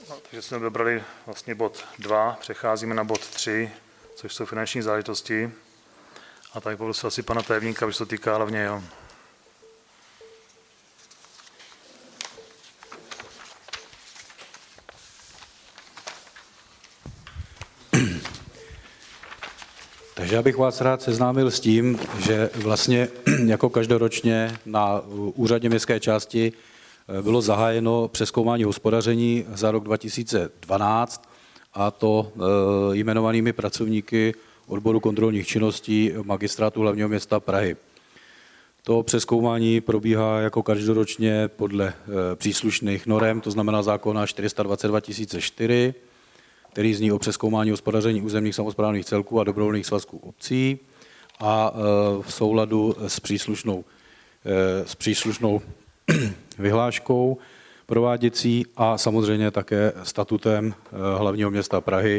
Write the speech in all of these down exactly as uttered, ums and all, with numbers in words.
No, takže jsme vybrali vlastně bod dva, přecházíme na bod tři, což jsou finanční záležitosti. A tady poprosil asi pana tajemníka, aby se to týká hlavně jeho. Takže já bych vás rád seznámil s tím, že vlastně jako každoročně na úřadě městské části bylo zahájeno přezkoumání hospodaření za rok dva tisíce dvanáct, a to jmenovanými pracovníky odboru kontrolních činností Magistrátu hlavního města Prahy. To přezkoumání probíhá jako každoročně podle příslušných norem, to znamená zákona čtyři sta dvacet dva tisíce čtyři, který zní o přezkoumání hospodaření územních samosprávných celků a dobrovolných svazků obcí, a v souladu s příslušnou, s příslušnou vyhláškou prováděcí a samozřejmě také statutem hlavního města Prahy,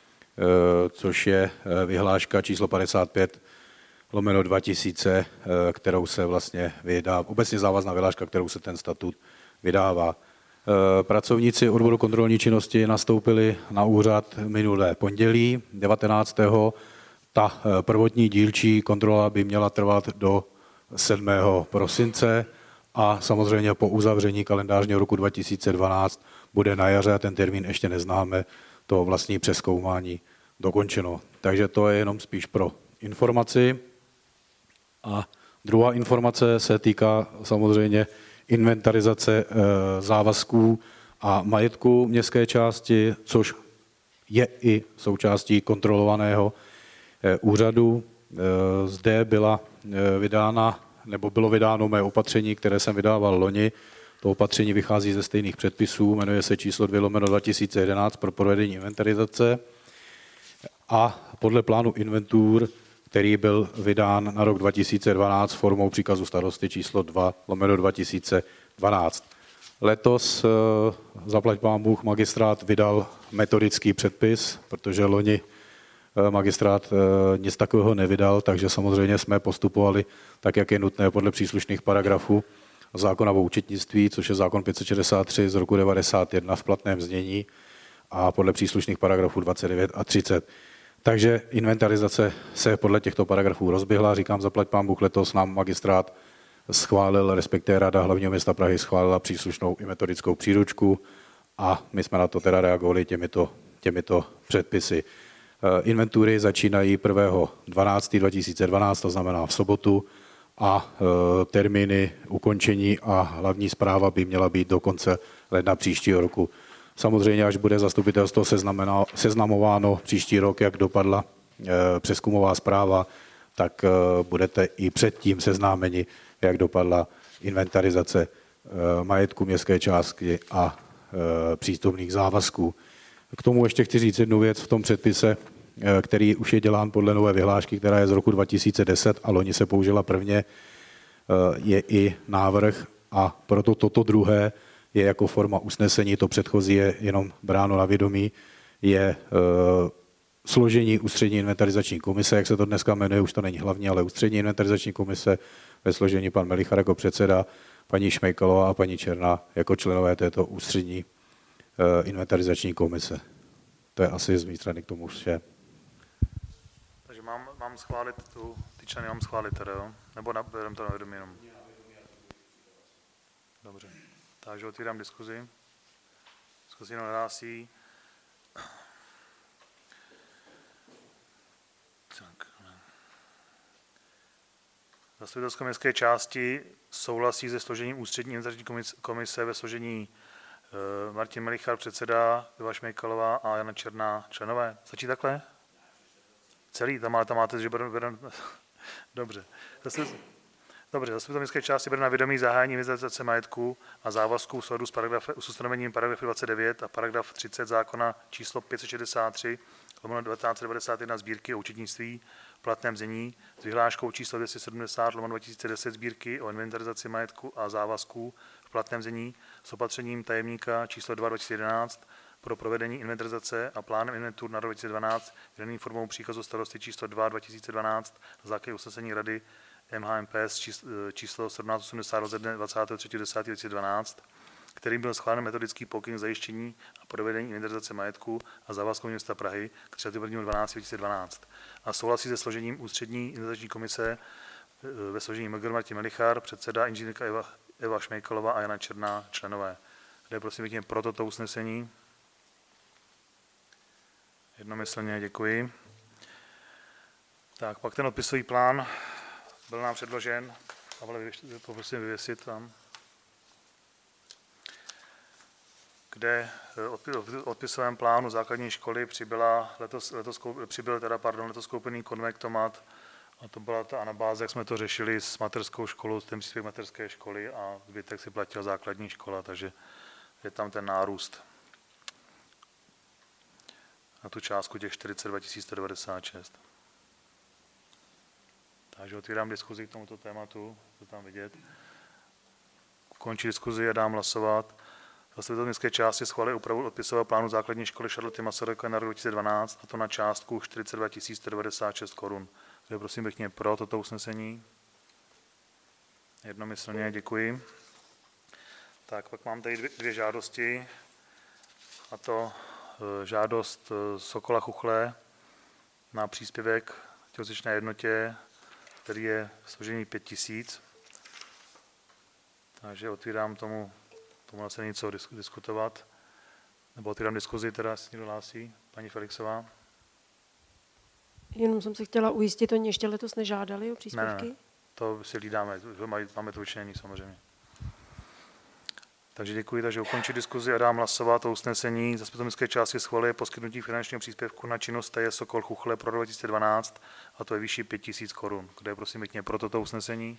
což je vyhláška číslo padesát pět lomeno dva tisíce, kterou se vlastně vydá, obecně závazná vyhláška, kterou se ten statut vydává. Pracovníci odboru kontrolní činnosti nastoupili na úřad minulé pondělí devatenáctého Ta prvotní dílčí kontrola by měla trvat do sedmého prosince a samozřejmě po uzavření kalendářního roku dva tisíce dvanáct bude na jaře, a ten termín ještě neznáme, to vlastní přezkoumání dokončeno. Takže to je jenom spíš pro informaci. A druhá informace se týká samozřejmě inventarizace závazků a majetku městské části, což je i součástí kontrolovaného úřadu. Zde byla vydána, nebo bylo vydáno mé opatření, které jsem vydával loni. To opatření vychází ze stejných předpisů, jmenuje se číslo dvě lomeno dva tisíce jedenáct pro provedení inventarizace. A podle plánu inventur, který byl vydán na rok dva tisíce dvanáct formou příkazu starosty číslo dva lomeno dva tisíce dvanáct. Letos zaplať pán Bůh magistrát vydal metodický předpis, protože loni magistrát nic takového nevydal, takže samozřejmě jsme postupovali tak, jak je nutné podle příslušných paragrafů zákona o účetnictví, což je zákon pět set šedesát tři z roku devadesát jedna v platném znění, a podle příslušných paragrafů dvacet devět a třicet. Takže inventarizace se podle těchto paragrafů rozběhla. Říkám, zaplať pán Bůh, letos nám magistrát schválil, respektive Rada hlavního města Prahy schválila příslušnou i metodickou příručku, a my jsme na to teda reagovali těmito, těmito předpisy. Inventury začínají prvního dvanáctého dva tisíce dvanáct, to znamená v sobotu, a termíny ukončení a hlavní zpráva by měla být do konce ledna příštího roku. Samozřejmě, až bude zastupitelstvo seznamováno příští rok, jak dopadla přezkumová zpráva, tak budete i předtím seznámeni, jak dopadla inventarizace majetku městské části a přístupných závazků. K tomu ještě chci říct jednu věc v tom předpise, který už je dělán podle nové vyhlášky, která je z roku dva tisíce deset a loni se použila prvně, je i návrh, a proto toto druhé je jako forma usnesení, to předchozí je jenom bráno na vědomí, je složení ústřední inventarizační komise, jak se to dneska jmenuje, už to není hlavní, ale ústřední inventarizační komise ve složení pan Melichar jako předseda, paní Šmejkalová a paní Černá jako členové této ústřední inventarizační komise. To je asi z mé strany k tomu vše. Takže mám, mám schválit tu, ty členy mám schválit teda, jo? Nebo na, berem to na vědomí jenom? Dobře. Takže otvírám diskuzi. Diskuzi jenom nehlásí. Tak. Zastupitelstvo městské části souhlasí se složením ústřední inventarizační komise ve složení uh, Martin Melichar, předseda, Iva Šmejkalová a Jana Černá, členové. Stačí takhle? Celý? Tam, tam máte, že budeme... Dobře. Dobře, zastupitelstvo městské části bere na vědomí zahájení inventarizace majetku a závazků v souladu s, s ustanovením paragrafu dvacet devět a paragraf třicet zákona číslo pět set šedesát tři lomeno devatenáct set devadesát jedna sbírky o účetnictví v platném znění s vyhláškou číslo dvě stě sedmdesát lomeno dva tisíce deset sbírky o inventarizaci majetku a závazků v platném znění s opatřením tajemníka číslo dva dva tisíce jedenáct pro provedení inventarizace a plánem inventur na rok dva tisíce dvanáct vydaný formou příkazu starosty číslo dva dva tisíce dvanáct na základě usnesení Rady M H M P S číslo sedmnáct osmdesát ze dne dvacátého třetího desátého dva tisíce dvanáct kterým byl schválen metodický pokyn k zajištění a provedení inventarizace majetku a závazků města Prahy k třicátého prvního dvanáctého dva tisíce dvanáct a souhlasí se složením ústřední inventarizační komise ve složení Mgr. Martin Melichar, předseda, inženýrka Eva, Eva Šmejkalová a Jana Černá, členové. Kde prosím pěkně pro toto usnesení? Jednomyslně děkuji. Tak, pak ten odpisový plán byl nám předložen. Pavle, poprosím vyvěsit tam. Kde v odpisovém plánu základní školy přibyla letos, letos, přibyl teda, pardon, letos koupený konvektomat. A to byla ta anabáze, jak jsme to řešili s mateřskou školou, ten příspěvek mateřské školy a zbytek si platila základní škola, takže je tam ten nárůst na tu částku těch čtyřicet dva tisíc sto devadesát šest. Takže otvírám diskuzi k tomuto tématu, to tam vidět. Končí diskuzi a dám hlasovat. Zastupitelstvo městské části schválili úpravu odpisového plánu základní školy Charloty Masarykové na rok dva tisíce dvanáct, a to na částku čtyřicet dva tisíc sto devadesát šest korun. Takže prosím pěkně pro toto usnesení. Jednomyslně děkuji. Tak, pak mám tady dvě, dvě žádosti, a to e, žádost e, Sokola Chuchle na příspěvek tělocvičné jednotě, který je v složení pět tisíc. Takže otvírám tomu, tomu asi něco diskutovat. Nebo otvírám diskuzi, teda si někdo hlásí. Paní Felixová. Jenom jsem se chtěla ujistit, oni ještě letos nežádali o příspěvky? Ne, ne, to si hlídáme, máme to vyčlenění samozřejmě. Takže děkuji, takže ukončí diskuzi a dám hlasovat o usnesení. Zastupitelstvo městské části schvaluje poskytnutí finančního příspěvku na činnost T J Sokol Chuchle pro dva tisíce dvanáct, a to je výši pět tisíc korun. Kde je prosím pěkně pro toto usnesení?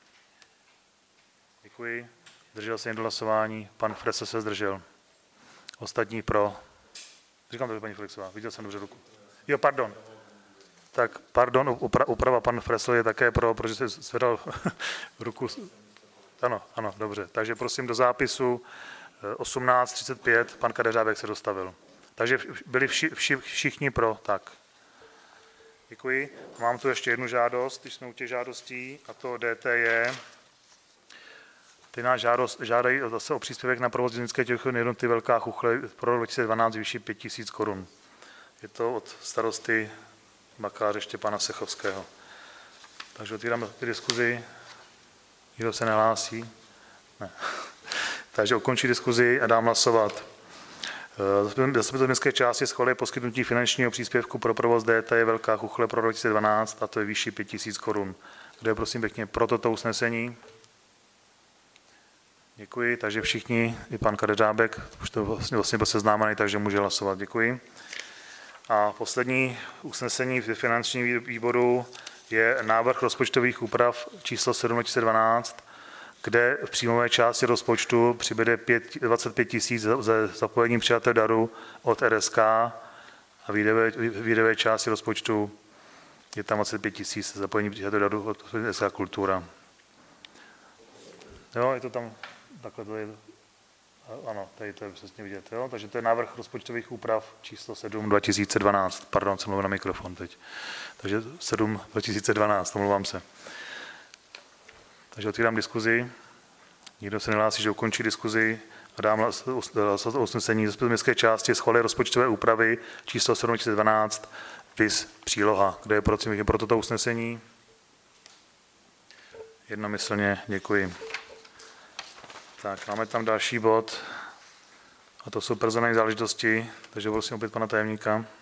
Děkuji. Zdržel se někdo hlasování? Pan Frese se zdržel. Ostatní pro. Říkám to, paní Felixová, viděl jsem dobře ruku. Jo, pardon. Tak, pardon, upra, uprava, pan Fresl je také pro, protože se zvedal ruku. Ano, ano, dobře. Takže prosím do zápisu osmnáct třicet pět, pan Kadeřábek se dostavil. Takže byli vši, vši, všichni pro, tak. Děkuji. Mám tu ještě jednu žádost, když jsme u těch žádostí, a to D T J. Ty nás žádost, žádají zase o příspěvek na provoz dělnické tělocvičné jednoty Velká Chuchle pro dva tisíce dvanáct výši pět tisíc korun. Je to od starosty bakaláře Štěpána Sechovského. Takže otvírám diskuzi. Nikdo se nehlásí? Ne. Takže ukončí diskuzi a dám hlasovat. Zastupitelstvo městské části schvaluje poskytnutí finančního příspěvku pro provoz D T J Velká Chuchle pro dva tisíce dvanáct, a to je výši pět tisíc korun. Kdo je prosím pěkně pro toto usnesení? Děkuji, takže všichni, i pan Kadeřábek, už to vlastně, vlastně byl seznámený, takže může hlasovat. Děkuji. A poslední usnesení v finančním výboru je návrh rozpočtových úprav číslo sedm dva tisíce dvanáct, kde v příjmové části rozpočtu přibude dvacet pět tisíc ze zapojení přijatého daru od R S K a výdajové, výdajové části rozpočtu je tam dvacet pět tisíc zapojení přijatého daru od R S K Kultura. Jo, je to tam, takhle to je, ano, tady to je přesně vidět, jo, takže to je návrh rozpočtových úprav číslo sedm dva tisíce dvanáct, pardon, jsem mluvil na mikrofon teď, takže sedm dva tisíce dvanáct, omlouvám se. Takže otvírám diskuzi, nikdo se nehlásí, že ukončí diskuzi a dám hlasovat o usnesení. Zastupitelstvo městské části schvaluje rozpočtové úpravy číslo sedm dva tisíce dvanáct, vis příloha. Kdo je pro, pro toto usnesení? Jednomyslně děkuji. Tak, máme tam další bod, a to jsou personální záležitosti, takže prosím opět pana tajemníka.